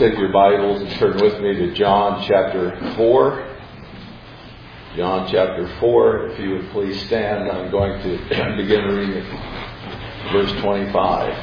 take your Bibles and turn with me to John chapter 4. John chapter 4, if you would please stand. I'm going to begin reading at verse 25.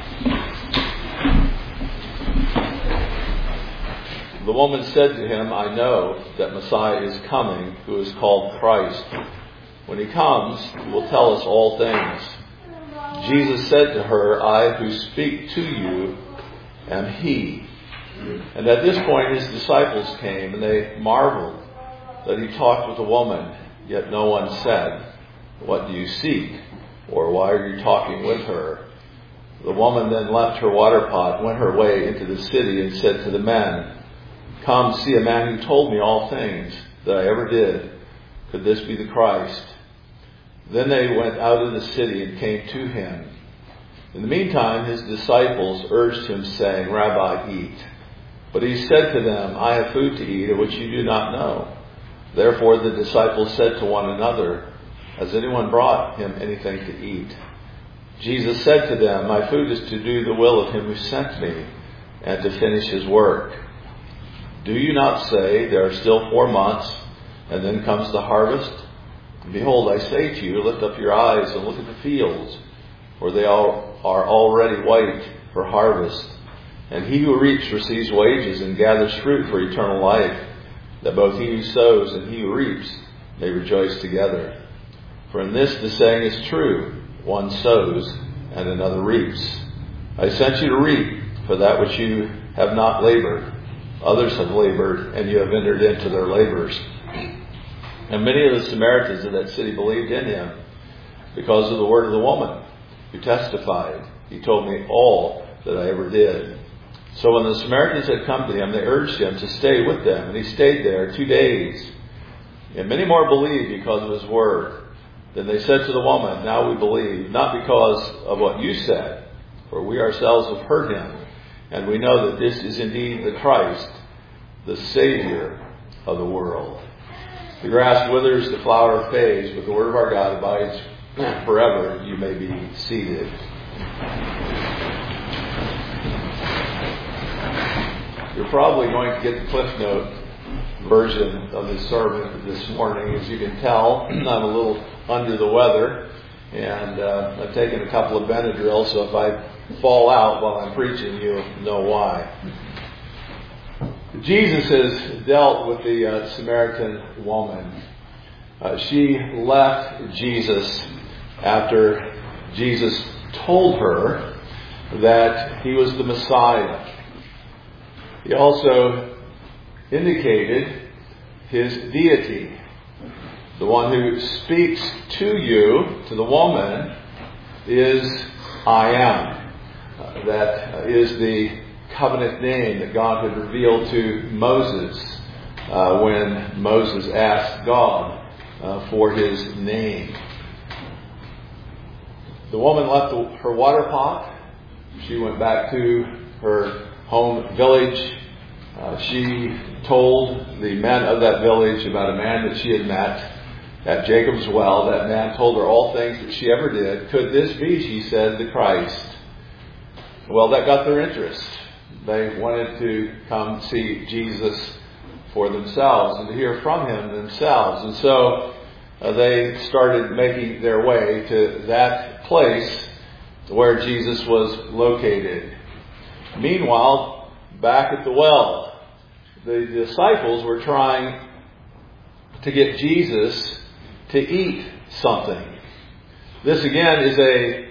The woman said to him, I know that Messiah is coming, who is called Christ. When he comes, he will tell us all things. Jesus said to her, I who speak to you am he. And at this point his disciples came, and they marveled that he talked with a woman, yet no one said, What do you seek? Or why are you talking with her? The woman then left her water pot, went her way into the city, and said to the men, Come, see a man who told me all things that I ever did. Could this be the Christ? Then they went out of the city and came to him. In the meantime, his disciples urged him, saying, Rabbi, eat. But he said to them, I have food to eat, of which you do not know. Therefore the disciples said to one another, Has anyone brought him anything to eat? Jesus said to them, My food is to do the will of him who sent me, and to finish his work. Do you not say, There are still 4 months, and then comes the harvest? Behold, I say to you, lift up your eyes and look at the fields, for they all are already white for harvest. And he who reaps receives wages and gathers fruit for eternal life, that both he who sows and he who reaps may rejoice together. For in this the saying is true, one sows and another reaps. I sent you to reap for that which you have not labored. Others have labored, and you have entered into their labors. And many of the Samaritans of that city believed in him because of the word of the woman who testified, He told me all that I ever did. So when the Samaritans had come to him, they urged him to stay with them. And he stayed there 2 days. And many more believed because of his word. Then they said to the woman, Now we believe, not because of what you said, for we ourselves have heard him. And we know that this is indeed the Christ, the Savior of the world. The grass withers, the flower fades, but the word of our God abides forever. You may be seated. You're probably going to get the Cliff Note version of this sermon this morning. As you can tell, I'm a little under the weather, and I've taken a couple of Benadryl, so if I fall out while I'm preaching, you'll know why. Jesus has dealt with the Samaritan woman. She left Jesus after Jesus told her that he was the Messiah. He also indicated his deity. The one who speaks to you, to the woman, is I am. That is the covenant name that God had revealed to Moses when Moses asked God for his name. The woman left her water pot. She went back to her home village. She told the men of that village about a man that she had met at Jacob's well. That man told her all things that she ever did. Could this be, she said, the Christ? Well, that got their interest. They wanted to come see Jesus for themselves and to hear from him themselves. And so they started making their way to that place where Jesus was located. Meanwhile, back at the well, the disciples were trying to get Jesus to eat something. This again is a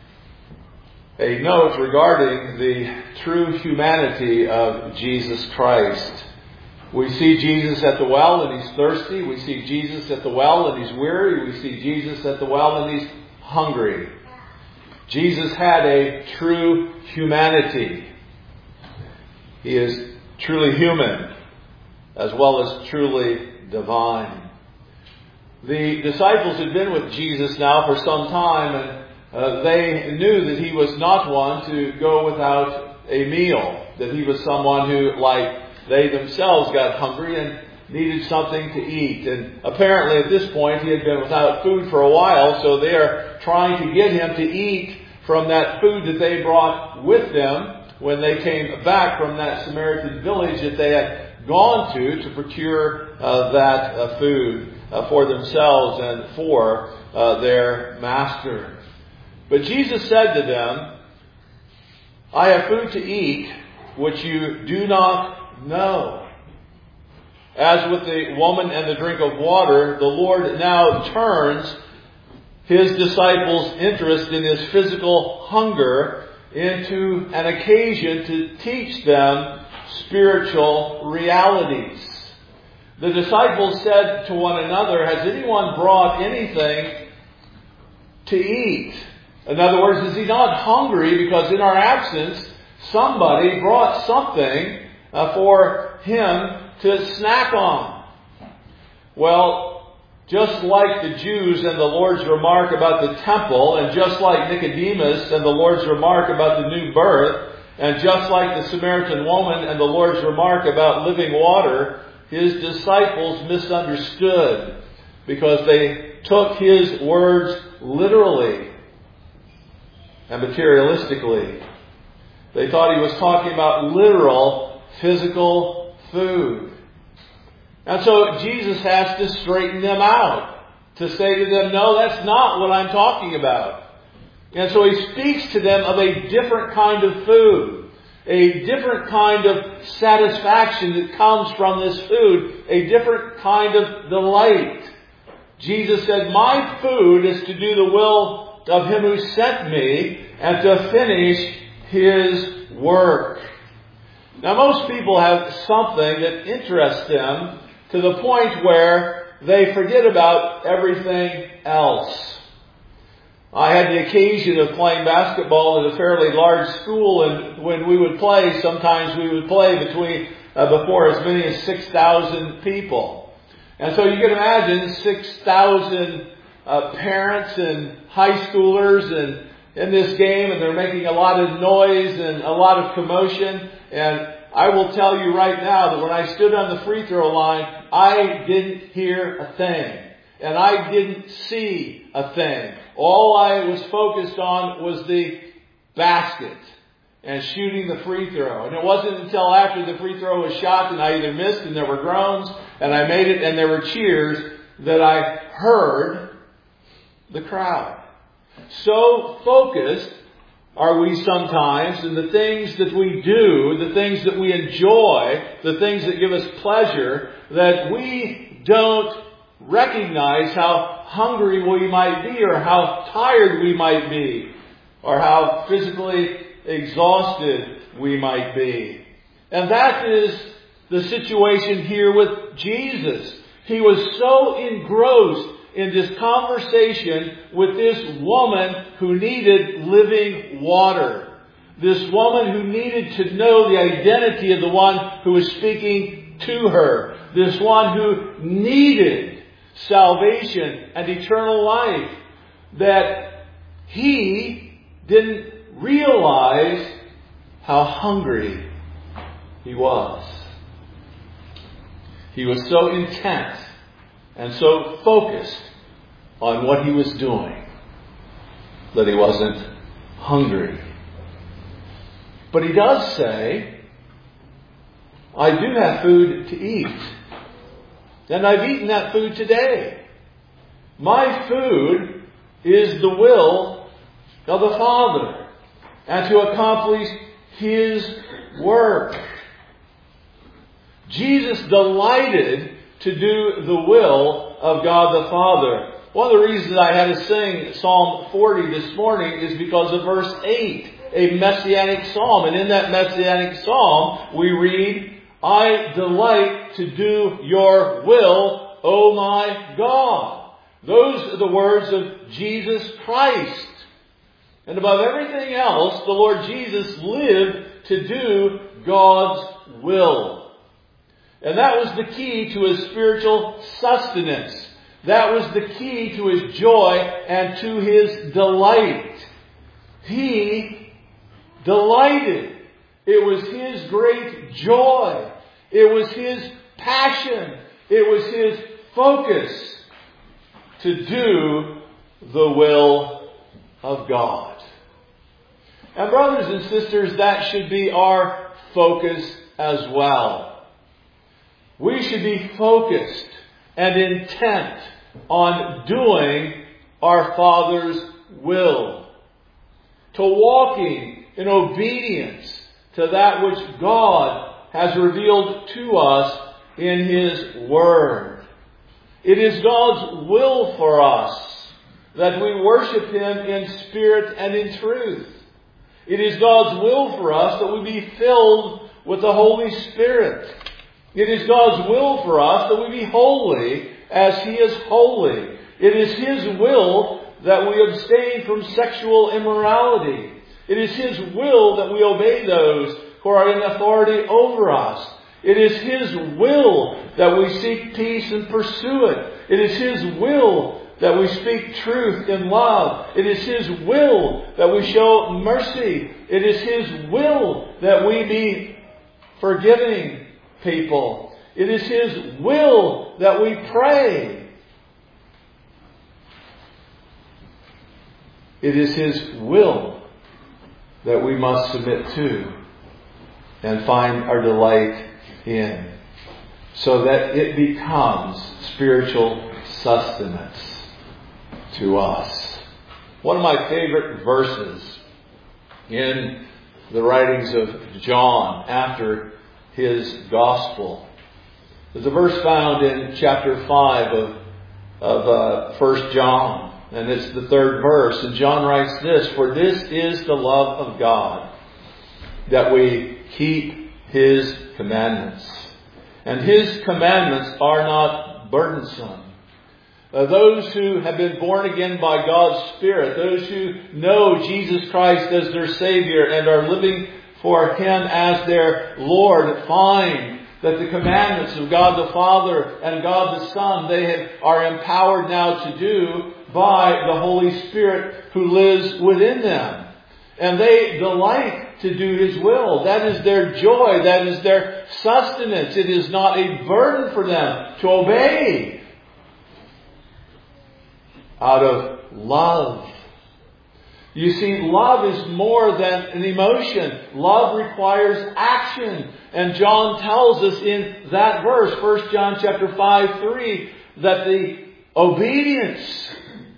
note regarding the true humanity of Jesus Christ. We see Jesus at the well and he's thirsty. We see Jesus at the well and he's weary. We see Jesus at the well and he's hungry. Jesus had a true humanity. He is truly human as well as truly divine. The disciples had been with Jesus now for some time, and they knew that he was not one to go without a meal, that he was someone who, like they themselves, got hungry and needed something to eat. And apparently at this point he had been without food for a while, so they are trying to get him to eat from that food that they brought with them when they came back from that Samaritan village that they had gone to procure that food for themselves and for their master. But Jesus said to them, I have food to eat which you do not know. As with the woman and the drink of water, the Lord now turns His disciples' interest in His physical hunger into an occasion to teach them spiritual realities. The disciples said to one another, has anyone brought anything to eat? In other words, is he not hungry because in our absence somebody brought something for him to snack on? Well, just like the Jews and the Lord's remark about the temple, and just like Nicodemus and the Lord's remark about the new birth, and just like the Samaritan woman and the Lord's remark about living water, His disciples misunderstood because they took His words literally and materialistically. They thought He was talking about literal physical food. And so Jesus has to straighten them out, to say to them, no, that's not what I'm talking about. And so He speaks to them of a different kind of food, a different kind of satisfaction that comes from this food, a different kind of delight. Jesus said, my food is to do the will of Him who sent me and to finish His work. Now, most people have something that interests them to the point where they forget about everything else. I had the occasion of playing basketball at a fairly large school, and when we would play, sometimes we would play before as many as 6,000 people. And so you can imagine 6,000 parents and high schoolers and in this game, and they're making a lot of noise and a lot of commotion. And I will tell you right now that when I stood on the free throw line, I didn't hear a thing. And I didn't see a thing. All I was focused on was the basket and shooting the free throw. And it wasn't until after the free throw was shot and I either missed and there were groans and I made it and there were cheers that I heard the crowd. So focused are we sometimes in the things that we do, the things that we enjoy, the things that give us pleasure, that we don't recognize how hungry we might be, or how tired we might be, or how physically exhausted we might be. And that is the situation here with Jesus. He was so engrossed in this conversation with this woman who needed living water. This woman who needed to know the identity of the one who was speaking to her. This one who needed salvation and eternal life. That he didn't realize how hungry he was. He was so intent and so focused on what he was doing that he wasn't hungry. But he does say, I do have food to eat. And I've eaten that food today. My food is the will of the Father and to accomplish His work. Jesus delighted to do the will of God the Father. One of the reasons I had to sing Psalm 40 this morning is because of verse 8, a messianic psalm. And in that messianic psalm, we read, I delight to do your will, O my God. Those are the words of Jesus Christ. And above everything else, the Lord Jesus lived to do God's will. And that was the key to His spiritual sustenance. That was the key to His joy and to His delight. He delighted. It was His great joy. It was His passion. It was His focus to do the will of God. And brothers and sisters, that should be our focus as well. We should be focused and intent on doing our Father's will, to walking in obedience to that which God has revealed to us in His Word. It is God's will for us that we worship Him in spirit and in truth. It is God's will for us that we be filled with the Holy Spirit. It is God's will for us that we be holy as He is holy. It is His will that we abstain from sexual immorality. It is His will that we obey those who are in authority over us. It is His will that we seek peace and pursue it. It is His will that we speak truth in love. It is His will that we show mercy. It is His will that we be forgiving people. It is His will that we pray. It is His will that we must submit to and find our delight in, so that it becomes spiritual sustenance to us. One of my favorite verses in the writings of John after his gospel is a verse found in chapter 5 of 1 John. And it's the third verse. And John writes this: "For this is the love of God, that we keep His commandments. And His commandments are not burdensome." Those who have been born again by God's Spirit, those who know Jesus Christ as their Savior and are living for Him as their Lord, find that the commandments of God the Father and God the Son, are empowered now to do by the Holy Spirit who lives within them. And they delight to do His will. That is their joy. That is their sustenance. It is not a burden for them to obey out of love. You see, love is more than an emotion. Love requires action. And John tells us in that verse, 1 John chapter 5:3, that the obedience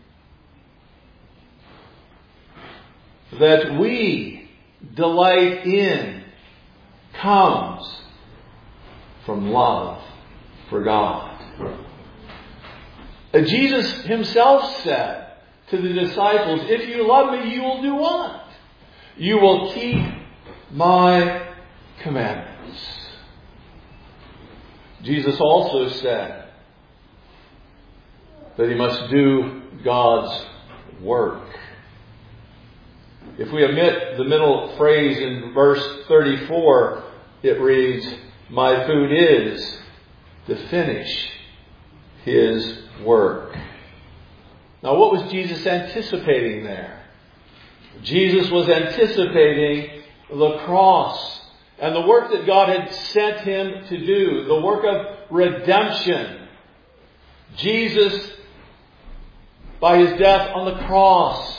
that we delight in comes from love for God. Jesus Himself said to the disciples, "If you love me, you will do what? You will keep my commandments." Jesus also said that He must do God's work. If we omit the middle phrase in verse 34, it reads, "My food is to finish His work." Now, what was Jesus anticipating there? Jesus was anticipating the cross and the work that God had sent Him to do, the work of redemption. Jesus, by His death on the cross,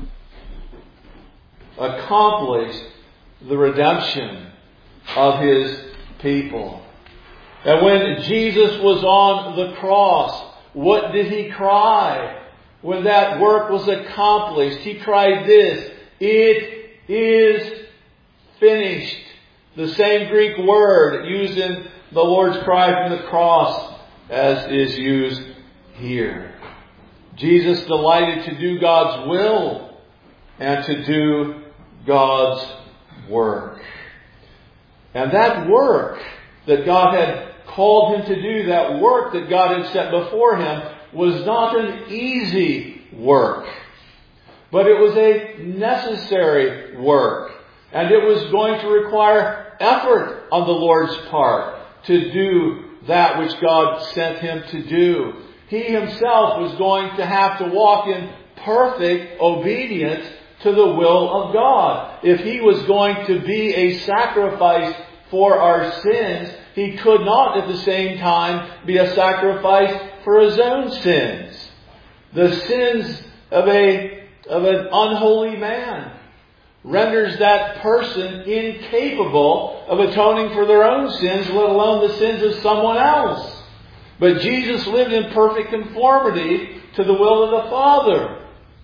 accomplished the redemption of His people. And when Jesus was on the cross, what did He cry? When that work was accomplished, He cried this: "It is finished." The same Greek word used in the Lord's cry from the cross as is used here. Jesus delighted to do God's will and to do God's work. And that work that God had called Him to do, that work that God had set before Him, was not an easy work, but it was a necessary work. And it was going to require effort on the Lord's part to do that which God sent Him to do. He Himself was going to have to walk in perfect obedience to the will of God. If He was going to be a sacrifice for our sins, He could not at the same time be a sacrifice for His own sins. The sins of an unholy man renders that person incapable of atoning for their own sins, let alone the sins of someone else. But Jesus lived in perfect conformity to the will of the Father.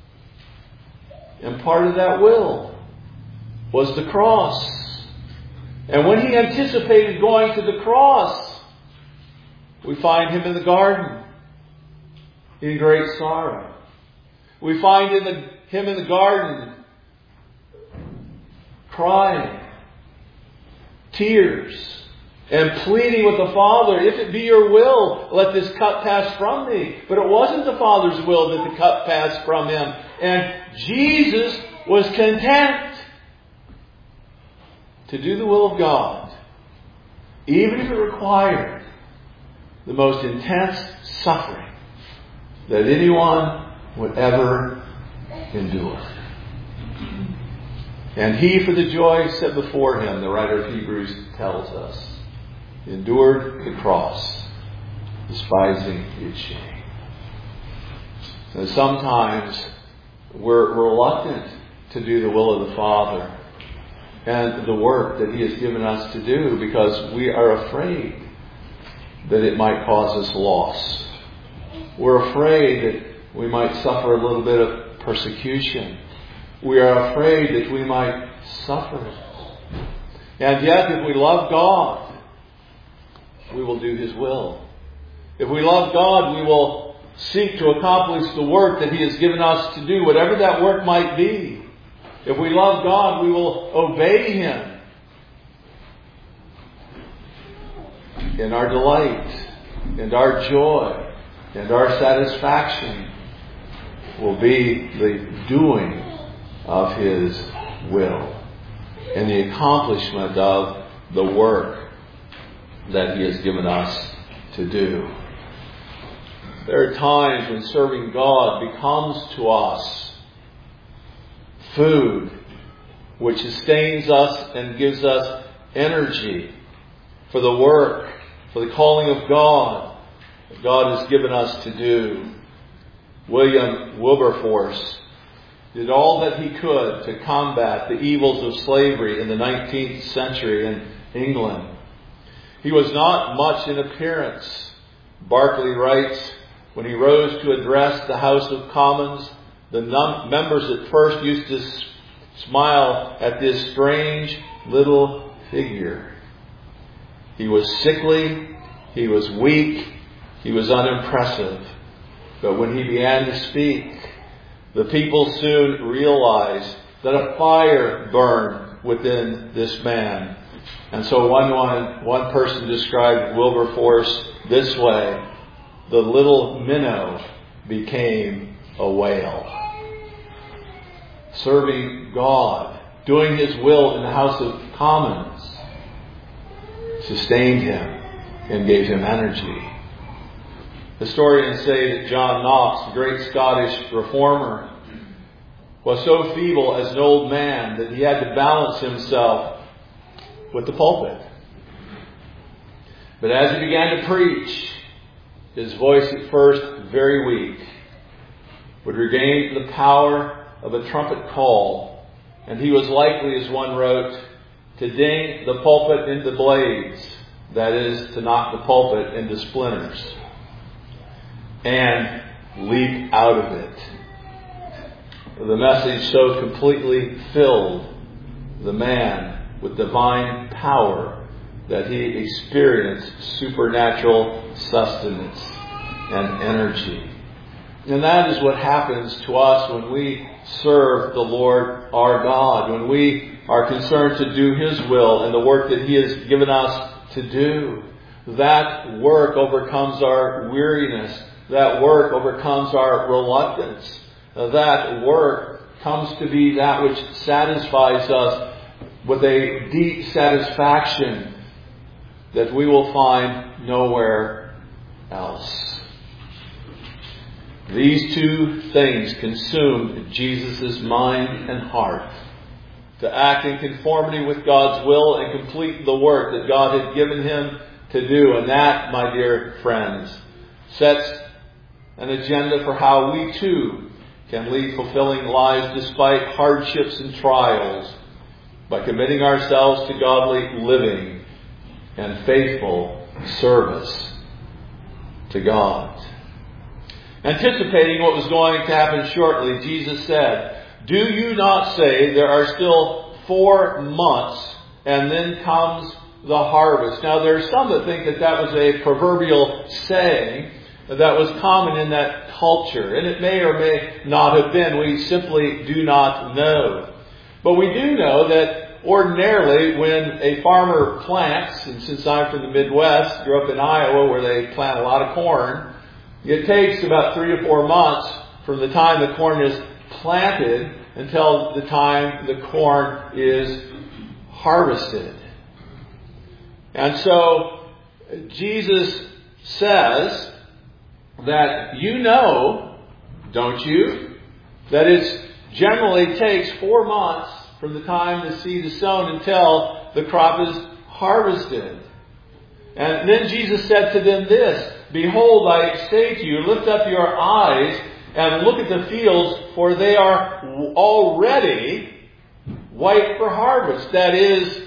And part of that will was the cross. And when He anticipated going to the cross, we find Him in the garden in great sorrow. We find Him in the garden crying, tears, and pleading with the Father, if it be your will, let this cup pass from me. But it wasn't the Father's will that the cup passed from Him. And Jesus was content to do the will of God, even if it required the most intense suffering that anyone would ever endure. And He, for the joy set before Him, the writer of Hebrews tells us, endured the cross, despising its shame. And sometimes we're reluctant to do the will of the Father and the work that He has given us to do because we are afraid that it might cause us loss. We're afraid that we might suffer a little bit of persecution. We are afraid that we might suffer. And yet, if we love God, we will do His will. If we love God, we will seek to accomplish the work that He has given us to do, whatever that work might be. If we love God, we will obey Him. And our delight, and our joy, and our satisfaction will be the doing of His will and the accomplishment of the work that He has given us to do. There are times when serving God becomes to us food which sustains us and gives us energy for the work, for the calling of God that God has given us to do. William Wilberforce did all that he could to combat the evils of slavery in the 19th century in England. He was not much in appearance. Barclay writes, when he rose to address the House of Commons, the members at first used to smile at this strange little figure. He was sickly, he was weak, he was unimpressive. But when he began to speak, the people soon realized that a fire burned within this man. And so one person described Wilberforce this way: the little minnow became a whale. Serving God, doing His will in the House of Commons, sustained him and gave him energy. Historians say that John Knox, the great Scottish reformer, was so feeble as an old man that he had to balance himself with the pulpit. But as he began to preach, his voice at first very weak would regain the power of a trumpet call, and he was likely, as one wrote, to ding the pulpit into blades, that is, to knock the pulpit into splinters, and leap out of it. The message so completely filled the man with divine power that he experienced supernatural sustenance and energy. And that is what happens to us when we serve the Lord our God, when we are concerned to do His will and the work that He has given us to do. That work overcomes our weariness. That work overcomes our reluctance. That work comes to be that which satisfies us with a deep satisfaction that we will find nowhere else. These two things consumed Jesus' mind and heart: to act in conformity with God's will and complete the work that God had given Him to do. And that, my dear friends, sets an agenda for how we too can lead fulfilling lives despite hardships and trials by committing ourselves to godly living and faithful service to God. Anticipating what was going to happen shortly, Jesus said, "Do you not say there are still 4 months and then comes the harvest?" Now there are some that think that that was a proverbial saying that was common in that culture. And it may or may not have been. We simply do not know. But we do know that ordinarily when a farmer plants, and since I'm from the Midwest, grew up in Iowa where they plant a lot of corn, it takes about 3 to 4 months from the time the corn is planted until the time the corn is harvested. And so Jesus says that you know, don't you, that it generally takes 4 months from the time the seed is sown until the crop is harvested. And then Jesus said to them this, "Behold, I say to you, lift up your eyes and look at the fields, for they are already white for harvest." That is,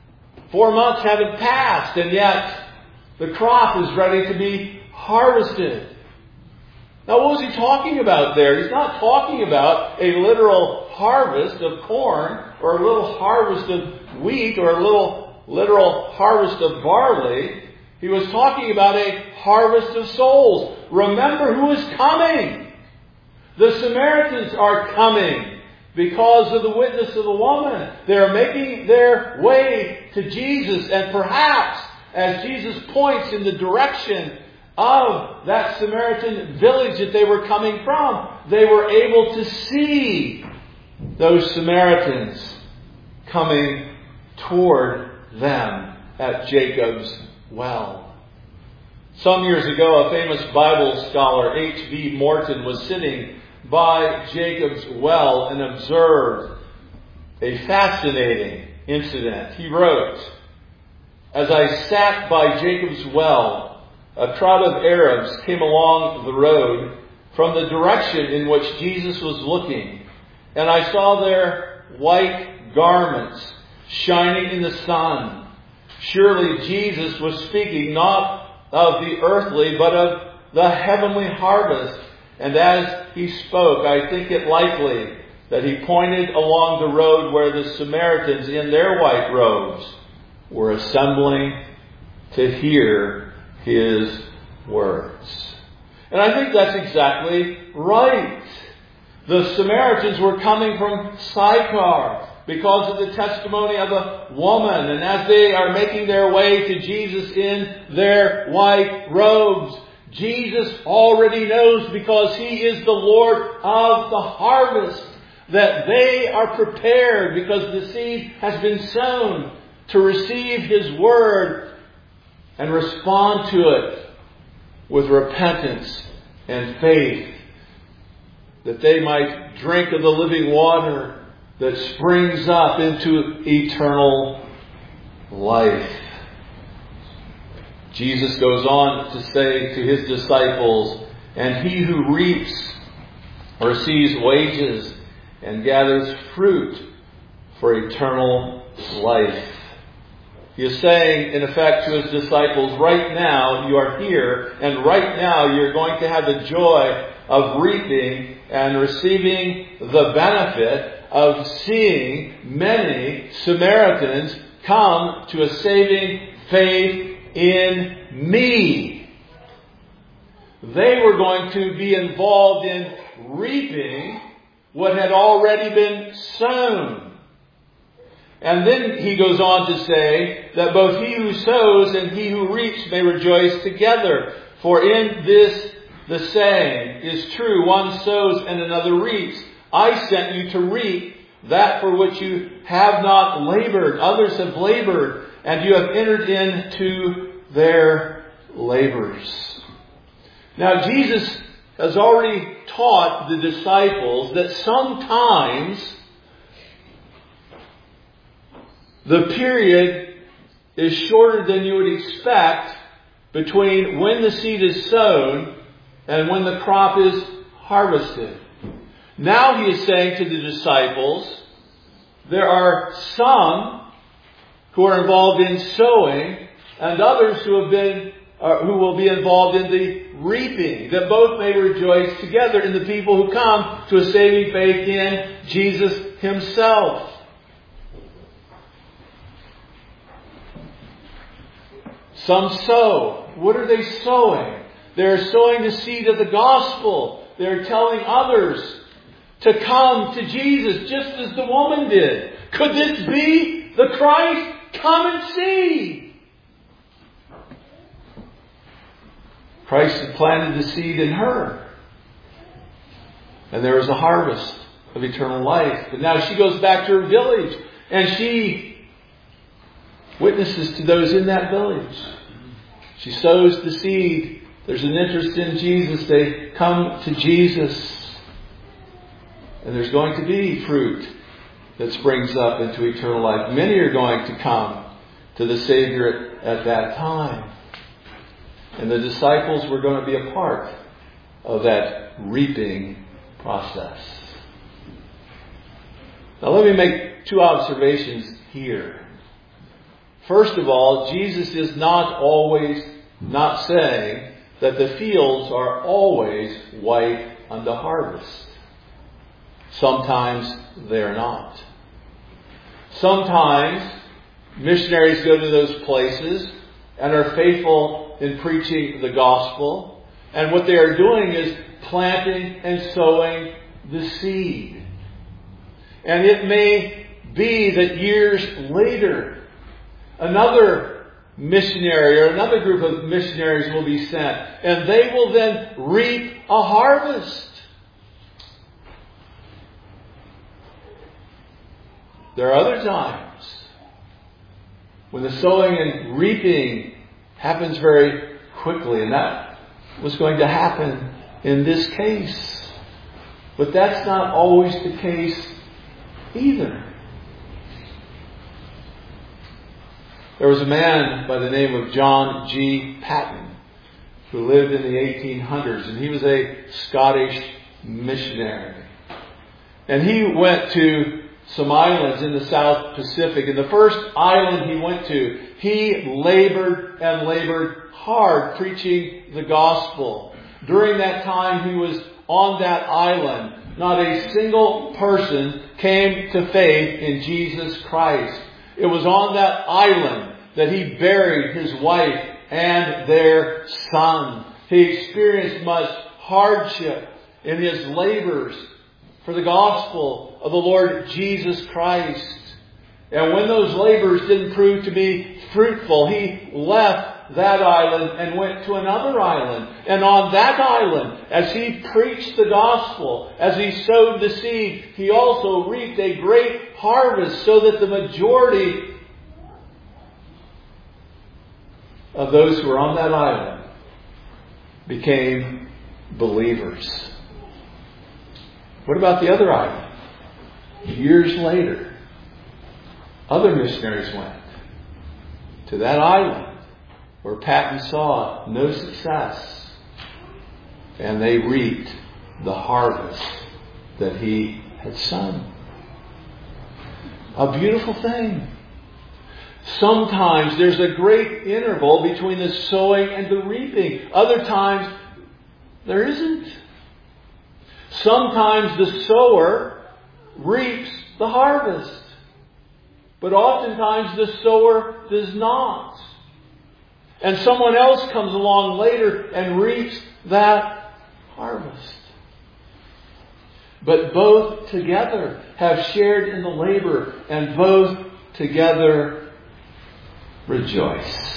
4 months haven't passed, and yet the crop is ready to be harvested. Now, what was he talking about there? He's not talking about a literal harvest of corn, or a little harvest of wheat, or a literal harvest of barley. He was talking about a harvest of souls. Remember who is coming. The Samaritans are coming because of the witness of the woman. They're making their way to Jesus, and perhaps as Jesus points in the direction of that Samaritan village that they were coming from, they were able to see those Samaritans coming toward them at Jacob's well. Some years ago, a famous Bible scholar, H.B. Morton, was sitting by Jacob's well and observed a fascinating incident. He wrote, "As I sat by Jacob's well, a crowd of Arabs came along the road from the direction in which Jesus was looking, and I saw their white garments shining in the sun. Surely Jesus was speaking not of the earthly, but of the heavenly harvest. And as he spoke, I think it likely that he pointed along the road where the Samaritans in their white robes were assembling to hear his words." And I think that's exactly right. The Samaritans were coming from Sychar because of the testimony of a woman. And as they are making their way to Jesus in their white robes, Jesus already knows, because he is the Lord of the harvest, that they are prepared because the seed has been sown to receive his word and respond to it with repentance and faith, that they might drink of the living water that springs up into eternal life. Jesus goes on to say to his disciples, "And he who reaps receives wages and gathers fruit for eternal life." He is saying, in effect, to his disciples, right now you are here, and right now you're going to have the joy of reaping and receiving the benefit of seeing many Samaritans come to a saving faith in me. They were going to be involved in reaping what had already been sown. And then he goes on to say that both he who sows and he who reaps may rejoice together. For in this the saying is true, one sows and another reaps. I sent you to reap that for which you have not labored. Others have labored, and you have entered into their labors. Now Jesus has already taught the disciples that sometimes the period is shorter than you would expect between when the seed is sown and when the crop is harvested. Now he is saying to the disciples, there are some who are involved in sowing and others who will be involved in the reaping, that both may rejoice together in the people who come to a saving faith in Jesus himself. Some sow. What are they sowing? They're sowing the seed of the gospel. They're telling others to come to Jesus, just as the woman did. Could this be the Christ? Come and see. Christ had planted the seed in her. And there was a harvest of eternal life. But now she goes back to her village and she witnesses to those in that village. She sows the seed. There's an interest in Jesus. They come to Jesus. And there's going to be fruit that springs up into eternal life. Many are going to come to the Savior at that time. And the disciples were going to be a part of that reaping process. Now let me make two observations here. First of all, Jesus is not saying that the fields are always white unto harvest. Sometimes they're not. Sometimes missionaries go to those places and are faithful in preaching the gospel. And what they are doing is planting and sowing the seed. And it may be that years later, another missionary or another group of missionaries will be sent. And they will then reap a harvest. There are other times when the sowing and reaping happens very quickly, and that was going to happen in this case. But that's not always the case either. There was a man by the name of John G. Paton who lived in the 1800s, and he was a Scottish missionary. And he went to some islands in the South Pacific. And the first island he went to, he labored and labored hard preaching the gospel. During that time he was on that island, not a single person came to faith in Jesus Christ. It was on that island that he buried his wife and their son. He experienced much hardship in his labors for the gospel of the Lord Jesus Christ. And when those labors didn't prove to be fruitful, he left that island and went to another island. And on that island, as he preached the gospel, as he sowed the seed, he also reaped a great harvest, so that the majority of those who were on that island became believers. What about the other island? Years later, other missionaries went to that island where Paton saw no success, and they reaped the harvest that he had sown. A beautiful thing. Sometimes there's a great interval between the sowing and the reaping. Other times there isn't. Sometimes the sower reaps the harvest, but oftentimes the sower does not. And someone else comes along later and reaps that harvest. But both together have shared in the labor, and both together rejoice.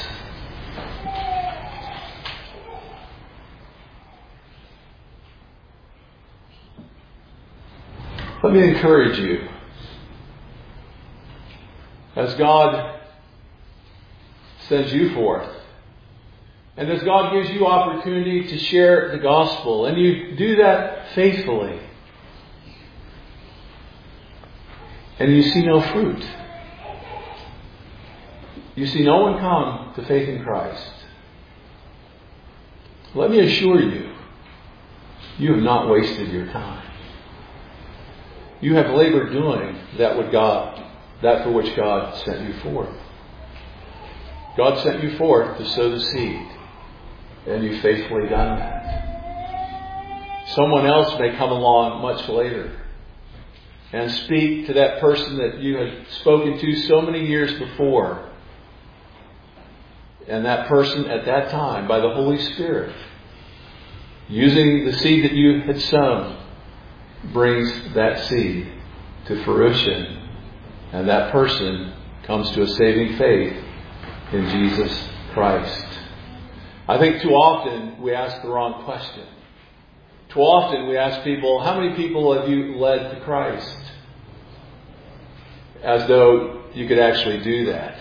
Let me encourage you. As God sends you forth, and as God gives you opportunity to share the gospel, and you do that faithfully, and you see no fruit, you see no one come to faith in Christ, let me assure you, you have not wasted your time. You have labored doing that for which God sent you forth. God sent you forth to sow the seed, and you've faithfully done that. Someone else may come along much later and speak to that person that you had spoken to so many years before. And that person at that time, by the Holy Spirit, using the seed that you had sown, brings that seed to fruition. And that person comes to a saving faith in Jesus Christ. I think too often we ask the wrong question. Too often we ask people, how many people have you led to Christ? As though you could actually do that.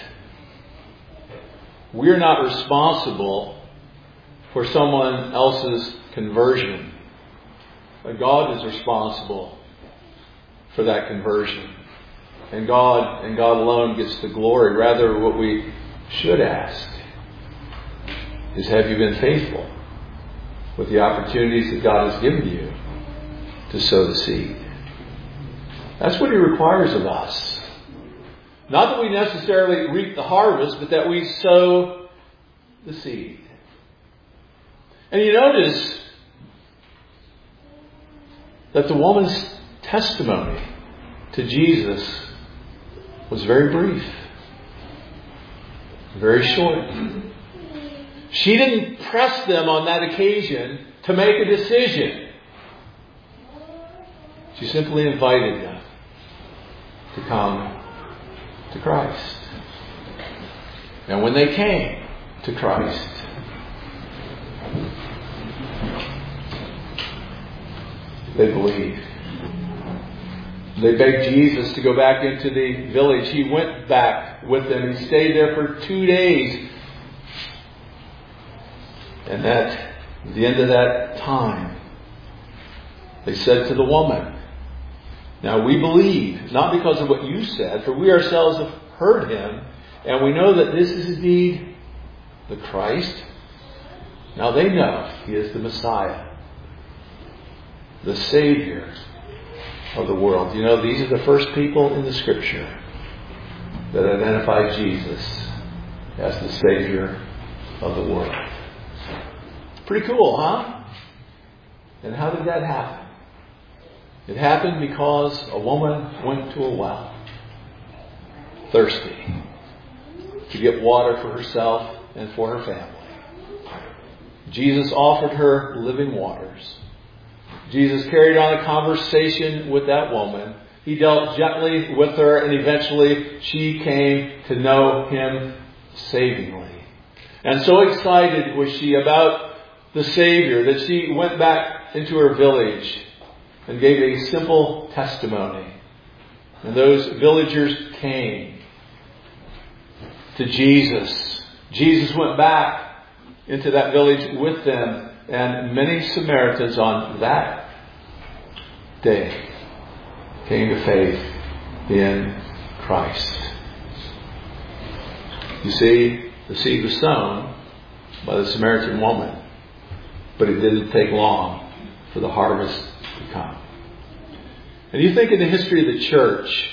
We're not responsible for someone else's conversion. But God is responsible for that conversion. And God alone gets the glory. Rather, what we should ask is, have you been faithful with the opportunities that God has given you to sow the seed? That's what He requires of us. Not that we necessarily reap the harvest, but that we sow the seed. And you notice that the woman's testimony to Jesus was very brief, very short. She didn't press them on that occasion to make a decision. She simply invited them to come to Christ. And when they came to Christ, they believed. They begged Jesus to go back into the village. He went back with them. He stayed there for 2 days. And at the end of that time, they said to the woman, now we believe, not because of what you said, for we ourselves have heard Him, and we know that this is indeed the Christ. Now they know He is the Messiah, the Savior of the world. You know, these are the first people in the Scripture that identify Jesus as the Savior of the world. Pretty cool, huh? And how did that happen? It happened because a woman went to a well, thirsty, to get water for herself and for her family. Jesus offered her living waters. Jesus carried on a conversation with that woman. He dealt gently with her, and eventually she came to know Him savingly. And so excited was she about the Savior that she went back into her village and gave a simple testimony. And those villagers came to Jesus. Jesus went back into that village with them, and many Samaritans on that day came to faith in Christ. You see, the seed was sown by the Samaritan woman, but it didn't take long for the harvest to come. And you think in the history of the church,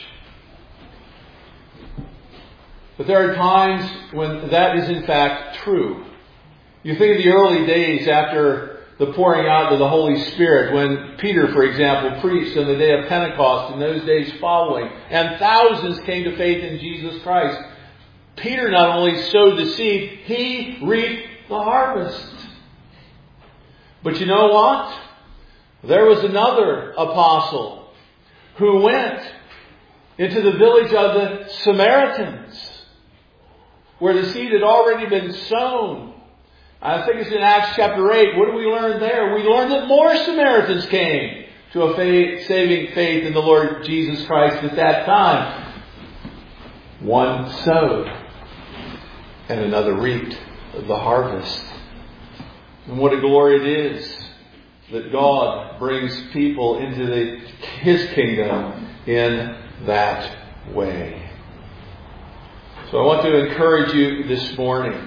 but there are times when that is in fact true. You think of the early days after the pouring out of the Holy Spirit, when Peter, for example, preached on the day of Pentecost and those days following, and thousands came to faith in Jesus Christ. Peter not only sowed the seed, he reaped the harvest. But you know what? There was another apostle who went into the village of the Samaritans, where the seed had already been sown. I think it's in Acts chapter 8. What do we learn there? We learn that more Samaritans came to a saving faith in the Lord Jesus Christ at that time. One sowed and another reaped the harvest. And what a glory it is that God brings people into His kingdom in that way. So I want to encourage you this morning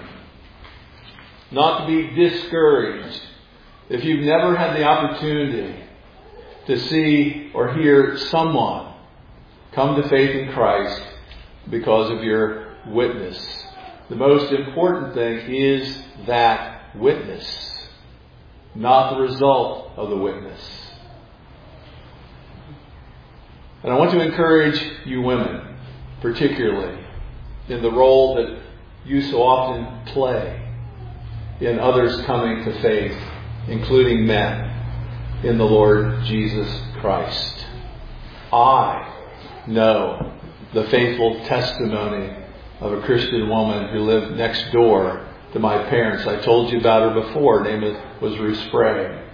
not to be discouraged if you've never had the opportunity to see or hear someone come to faith in Christ because of your witness. The most important thing is that witness, not the result of the witness. And I want to encourage you women, particularly, in the role that you so often play in others coming to faith, including men, in the Lord Jesus Christ. I know the faithful testimony of a Christian woman who lived next door to my parents. I told you about her before. Her name was Ruth Sprague.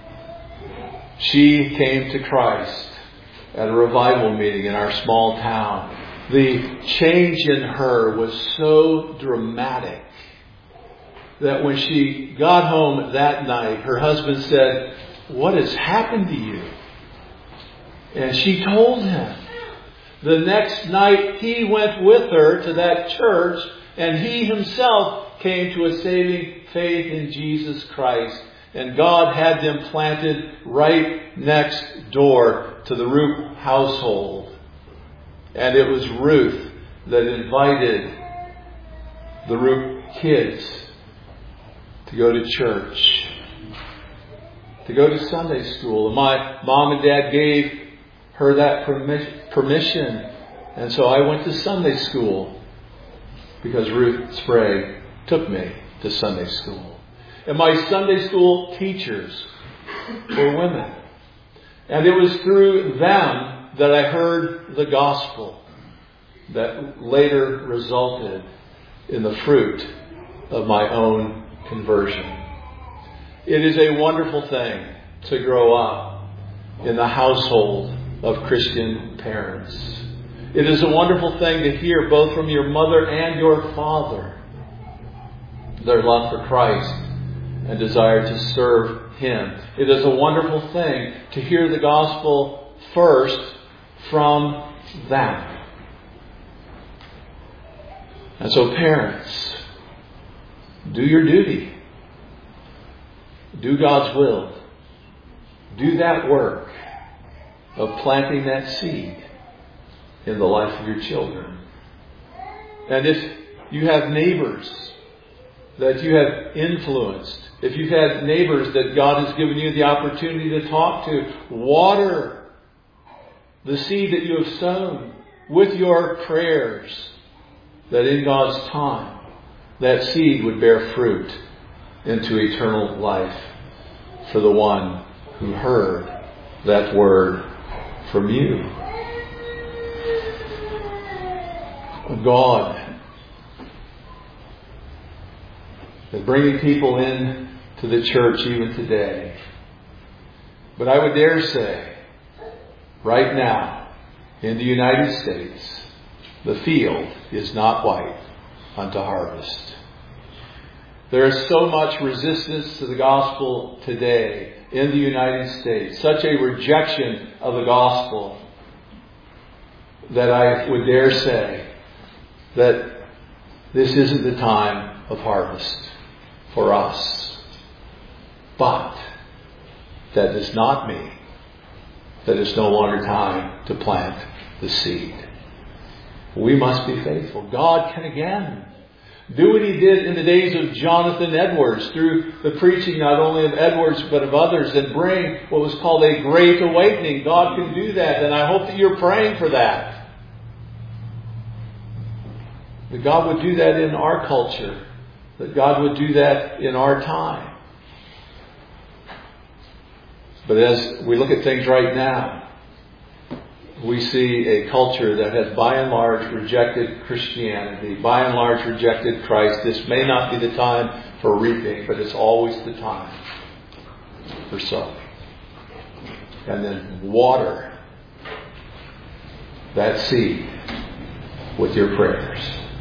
She came to Christ at a revival meeting in our small town. The change in her was so dramatic that when she got home that night, her husband said, "What has happened to you?" And she told him. The next night, he went with her to that church, and he himself came to a saving faith in Jesus Christ. And God had them planted right next door to the Roop household. And it was Ruth that invited the Roop kids to go to church, to go to Sunday school. And my mom and dad gave her that permission. And so I went to Sunday school because Ruth Sprague took me to Sunday school. And my Sunday school teachers were women. And it was through them that I heard the gospel that later resulted in the fruit of my own conversion. It is a wonderful thing to grow up in the household of Christian parents. It is a wonderful thing to hear both from your mother and your father their love for Christ and desire to serve Him. It is a wonderful thing to hear the gospel first from them. And so parents, do your duty. Do God's will. Do that work of planting that seed in the life of your children. And if you have neighbors that you have influenced, if you've had neighbors that God has given you the opportunity to talk to, water the seed that you have sown with your prayers, that in God's time that seed would bear fruit into eternal life for the one who heard that word from you. God is bringing people in to the church even today. But I would dare say, right now, in the United States, the field is not white unto harvest. There is so much resistance to the gospel today in the United States, such a rejection of the gospel, that I would dare say that this isn't the time of harvest for us. But that does not mean that it's no longer time to plant the seed. We must be faithful. God can again do what He did in the days of Jonathan Edwards through the preaching not only of Edwards but of others, and bring what was called a great awakening. God can do that, and I hope that you're praying for that. That God would do that in our culture. That God would do that in our time. But as we look at things right now, we see a culture that has by and large rejected Christianity, by and large rejected Christ. This may not be the time for reaping, but it's always the time for sowing. And then water that seed with your prayers.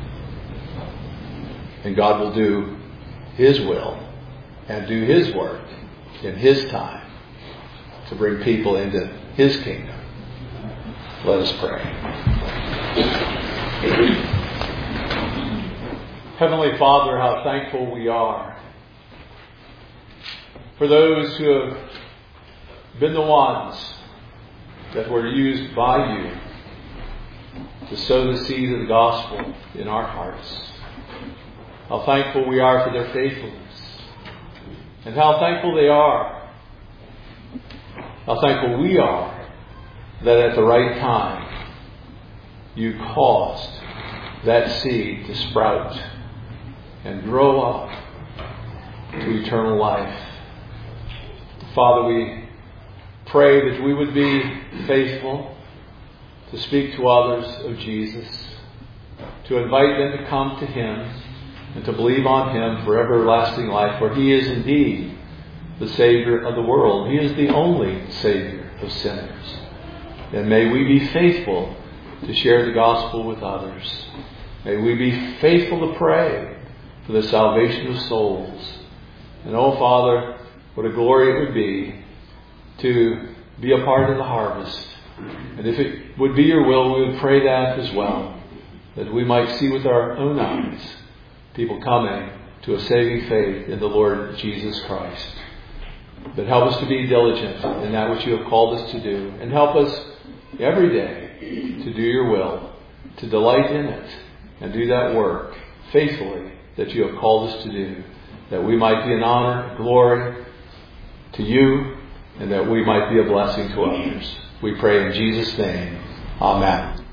And God will do His will and do His work in His time to bring people into His kingdom. Let us pray. Heavenly Father, how thankful we are for those who have been the ones that were used by you to sow the seed of the gospel in our hearts. How thankful we are for their faithfulness. And how thankful they are. How thankful we are that at the right time you caused that seed to sprout and grow up to eternal life. Father, we pray that we would be faithful to speak to others of Jesus, to invite them to come to Him and to believe on Him for everlasting life, for He is indeed the Savior of the world. He is the only Savior of sinners. And may we be faithful to share the gospel with others. May we be faithful to pray for the salvation of souls. And oh Father, what a glory it would be to be a part of the harvest. And if it would be your will, we would pray that as well, that we might see with our own eyes people coming to a saving faith in the Lord Jesus Christ. But help us to be diligent in that which you have called us to do. And help us every day to do your will, to delight in it, and do that work faithfully that you have called us to do, that we might be an honor and glory to you, and that we might be a blessing to others. We pray in Jesus' name. Amen.